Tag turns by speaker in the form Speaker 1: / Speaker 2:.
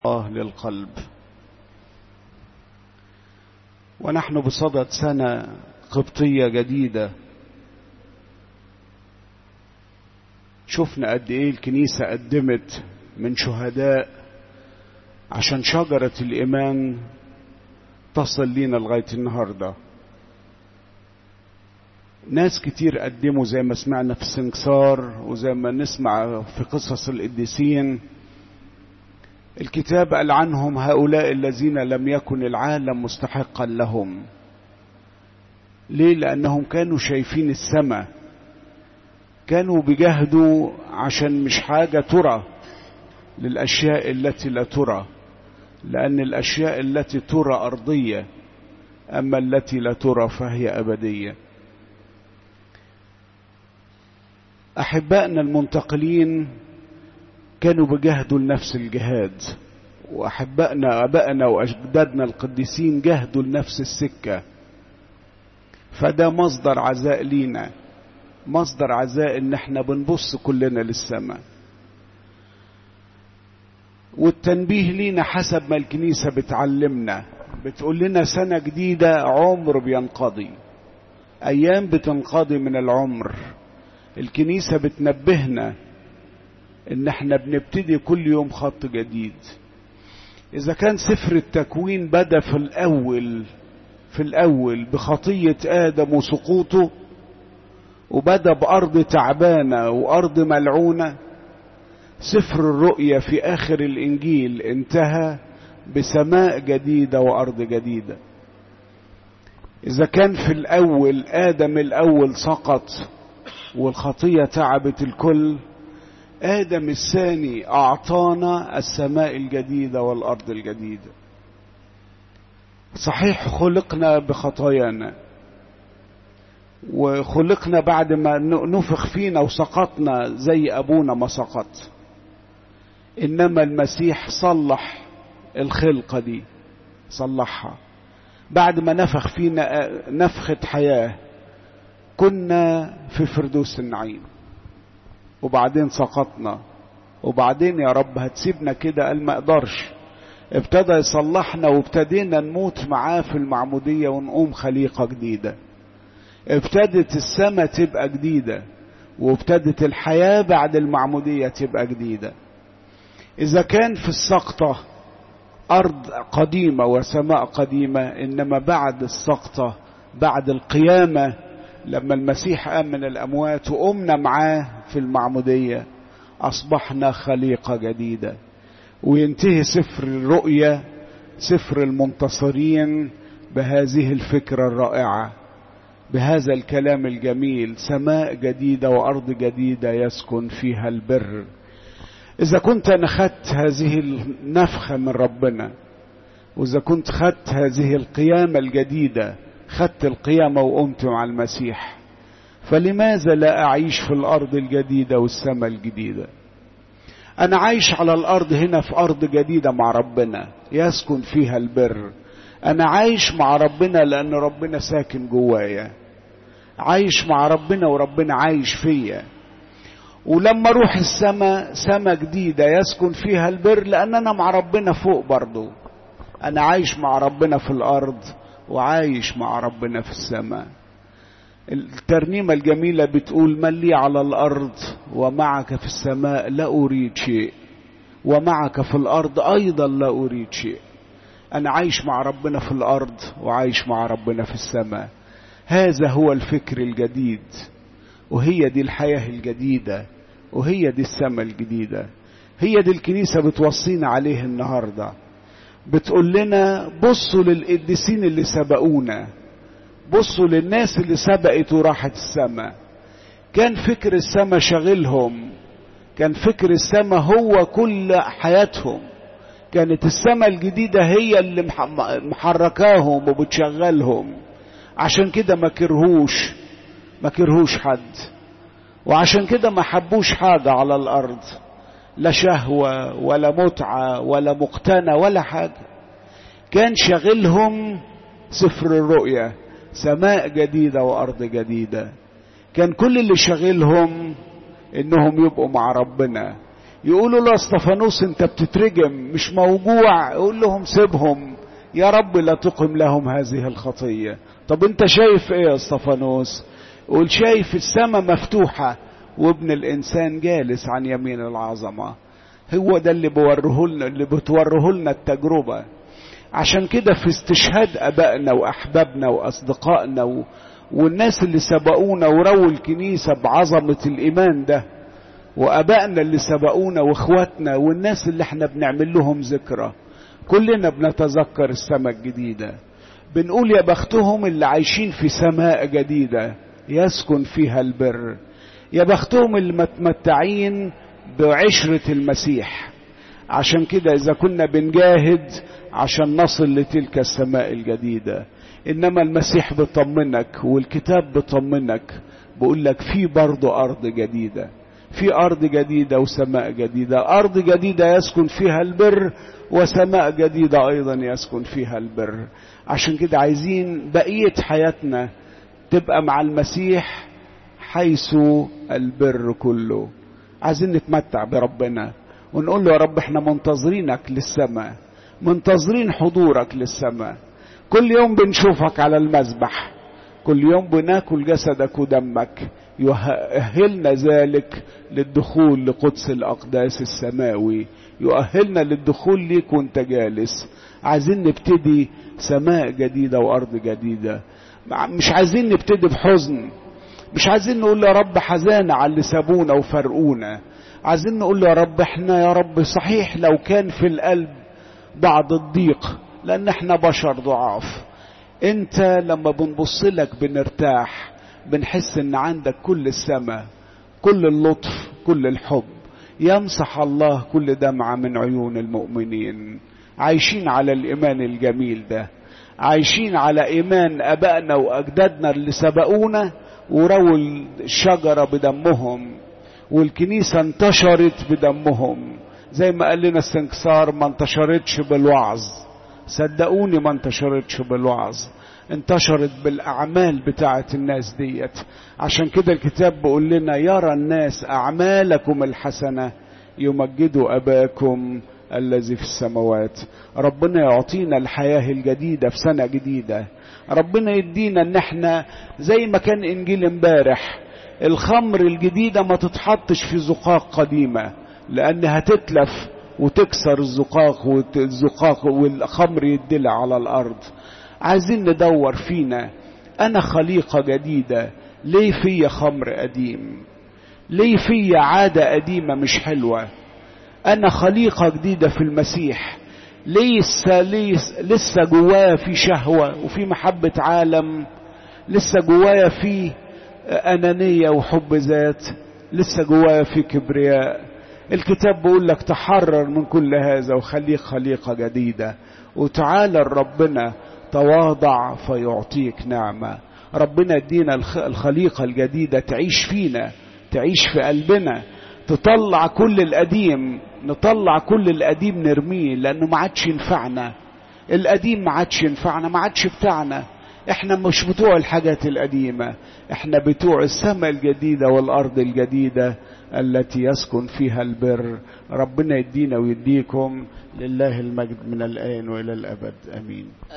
Speaker 1: الله للقلب. ونحن بصدد سنة قبطية جديدة. شفنا قد ايه الكنيسة قدمت من شهداء عشان شجرة الإيمان تصل لينا لغاية النهاردة. ناس كتير قدموا زي ما سمعنا في السنكسار وزي ما نسمع في قصص القديسين. الكتاب قال عنهم هؤلاء الذين لم يكن العالم مستحقا لهم. ليه؟ لأنهم كانوا شايفين السماء، كانوا بيجاهدوا عشان مش حاجة ترى للأشياء التي لا ترى، لأن الأشياء التي ترى أرضية، أما التي لا ترى فهي أبدية. أحبائنا المنتقلين كانوا بيجاهدوا لنفس الجهاد، وأحبائنا أبائنا وأجدادنا القديسين جاهدوا لنفس السكة. فده مصدر عزاء لينا، مصدر عزاء إن احنا بنبص كلنا للسماء. والتنبيه لينا حسب ما الكنيسة بتعلمنا، بتقول لنا سنة جديدة، عمر بينقضي، أيام بتنقضي من العمر. الكنيسة بتنبهنا إن احنا بنبتدي كل يوم خط جديد. إذا كان سفر التكوين بدأ في الأول بخطية آدم وسقوطه، وبدأ بأرض تعبانة وأرض ملعونة، سفر الرؤيا في آخر الإنجيل انتهى بسماء جديدة وأرض جديدة. إذا كان في الأول آدم الأول سقط والخطية تعبت الكل، آدم الثاني أعطانا السماء الجديدة والأرض الجديدة. صحيح خلقنا بخطايانا، وخلقنا بعد ما نفخ فينا وسقطنا زي أبونا ما سقط، إنما المسيح صلح الخلقة دي، صلحها بعد ما نفخ فينا نفخة حياة. كنا في فردوس النعيم وبعدين سقطنا، وبعدين يا رب هتسيبنا كده؟ قال ما اقدرش. ابتدى يصلحنا وابتدينا نموت معاه في المعمودية ونقوم خليقة جديدة. ابتدت السماء تبقى جديدة، وابتدت الحياة بعد المعمودية تبقى جديدة. إذا كان في السقطة أرض قديمة وسماء قديمة، إنما بعد السقطة بعد القيامة لما المسيح قام من الأموات وقمنا معاه في المعمودية، أصبحنا خليقة جديدة. وينتهي سفر الرؤيا، سفر المنتصرين، بهذه الفكرة الرائعة، بهذا الكلام الجميل: سماء جديدة وأرض جديدة يسكن فيها البر. إذا كنت أنا خدت هذه النفخة من ربنا، وإذا كنت خدت هذه القيامة الجديدة، خدت القيامة وقمت مع المسيح، فلماذا لا أعيش في الأرض الجديدة والسماء الجديدة؟ أنا عايش على الأرض هنا في أرض جديدة مع ربنا يسكن فيها البر. أنا عايش مع ربنا لأن ربنا ساكن جوايا، عايش مع ربنا وربنا عايش فيا. ولما أروح السماء، سماء جديدة يسكن فيها البر، لأن أنا مع ربنا فوق برضو. أنا عايش مع ربنا في الأرض وعايش مع ربنا في السماء. الترنيمة الجميلة بتقول: من لي على الأرض ومعك في السماء لا أريد شيء، ومعك في الأرض أيضا لا أريد شيء. أنا عايش مع ربنا في الأرض وعايش مع ربنا في السماء. هذا هو الفكر الجديد، وهي دي الحياة الجديدة، وهي دي السماء الجديدة. هي دي الكنيسة بتوصينا عليه النهاردة. بتقول لنا بصوا للقديسين اللي سبقونا، بصوا للناس اللي سبقت وراحت السماء. كان فكر السماء شغلهم، كان فكر السماء هو كل حياتهم. كانت السماء الجديدة هي اللي محركاهم وبتشغلهم. عشان كده ما كرهوش حد، وعشان كده ما حبوش حاجة على الأرض، لا شهوة ولا متعة ولا مقتنى ولا حاجة. كان شغلهم سفر الرؤيا، سماء جديدة وأرض جديدة. كان كل اللي شغلهم إنهم يبقوا مع ربنا. يقولوا له اسطفانوس انت بتترجم مش موجوع، يقول لهم سيبهم يا رب لا تقم لهم هذه الخطية. طب انت شايف ايه يا اسطفانوس؟ يقول شايف السماء مفتوحة وابن الانسان جالس عن يمين العظمة. هو ده اللي بتوره لنا التجربة. عشان كده في استشهاد ابائنا واحبابنا واصدقائنا والناس اللي سبقونا ورووا الكنيسة بعظمة الايمان ده، وابائنا اللي سبقونا واخواتنا والناس اللي احنا بنعمل لهم ذكرى، كلنا بنتذكر السماء الجديدة. بنقول يا بختهم اللي عايشين في سماء جديدة يسكن فيها البر. يا بختهم اللي متمتعين بعشرة المسيح. عشان كده إذا كنا بنجاهد عشان نصل لتلك السماء الجديدة، إنما المسيح بيطمنك والكتاب بيطمنك، بيقول لك في برضه أرض جديدة، في أرض جديدة وسماء جديدة. أرض جديدة يسكن فيها البر، وسماء جديدة أيضا يسكن فيها البر. عشان كده عايزين بقية حياتنا تبقى مع المسيح حيث البر كله. عايزين نتمتع بربنا ونقول له يا رب احنا منتظرينك للسماء، منتظرين حضورك للسماء. كل يوم بنشوفك على المذبح، كل يوم بناكل جسدك ودمك، يؤهلنا ذلك للدخول لقدس الأقداس السماوي، يؤهلنا للدخول ليك وانت جالس. عايزين نبتدي سماء جديدة وأرض جديدة. مش عايزين نبتدي بحزن، مش عايزين نقول يا رب حزانة على اللي سابونا وفرقونا. عايزين نقول يا رب احنا يا رب صحيح لو كان في القلب بعض الضيق، لأن احنا بشر ضعاف، انت لما بنبص لك بنرتاح، بنحس ان عندك كل السماء، كل اللطف، كل الحب. يمسح الله كل دمعة من عيون المؤمنين. عايشين على الإيمان الجميل ده، عايشين على إيمان أبائنا وأجدادنا اللي سبقونا ورووا الشجرة بدمهم، والكنيسة انتشرت بدمهم. زي ما قال لنا السنكسار ما انتشرتش بالوعظ، صدقوني ما انتشرتش بالوعظ، انتشرت بالأعمال بتاعة الناس ديت. عشان كده الكتاب بيقول لنا يرى الناس أعمالكم الحسنة يمجدوا أباكم الذي في السماوات. ربنا يعطينا الحياة الجديدة في سنة جديدة. ربنا يدينا ان احنا زي ما كان انجيل امبارح، الخمر الجديدة ما تتحطش في زقاق قديمة، لانها تتلف وتكسر الزقاق والخمر يدلع على الارض. عايزين ندور فينا، انا خليقة جديدة، ليه فيا خمر قديم؟ ليه فيا عادة قديمة مش حلوة؟ انا خليقة جديدة في المسيح. لسه جوايا في شهوة وفي محبة عالم، لسه جوايا في أنانية وحب ذات، لسه جوايا في كبرياء. الكتاب بيقول لك تحرر من كل هذا وخليك خليقة جديدة، وتعالى ربنا تواضع فيعطيك نعمة. ربنا يدينا الخليقة الجديدة تعيش فينا، تعيش في قلبنا، تطلع كل القديم، نطلع كل القديم نرميه، لأنه ما عادش ينفعنا. القديم ما عادش ينفعنا، ما عادش بتاعنا. احنا مش بتوع الحاجات القديمة، احنا بتوع السماء الجديدة والأرض الجديدة التي يسكن فيها البر. ربنا يدينا ويديكم، لله المجد من الآن وإلى الأبد، آمين.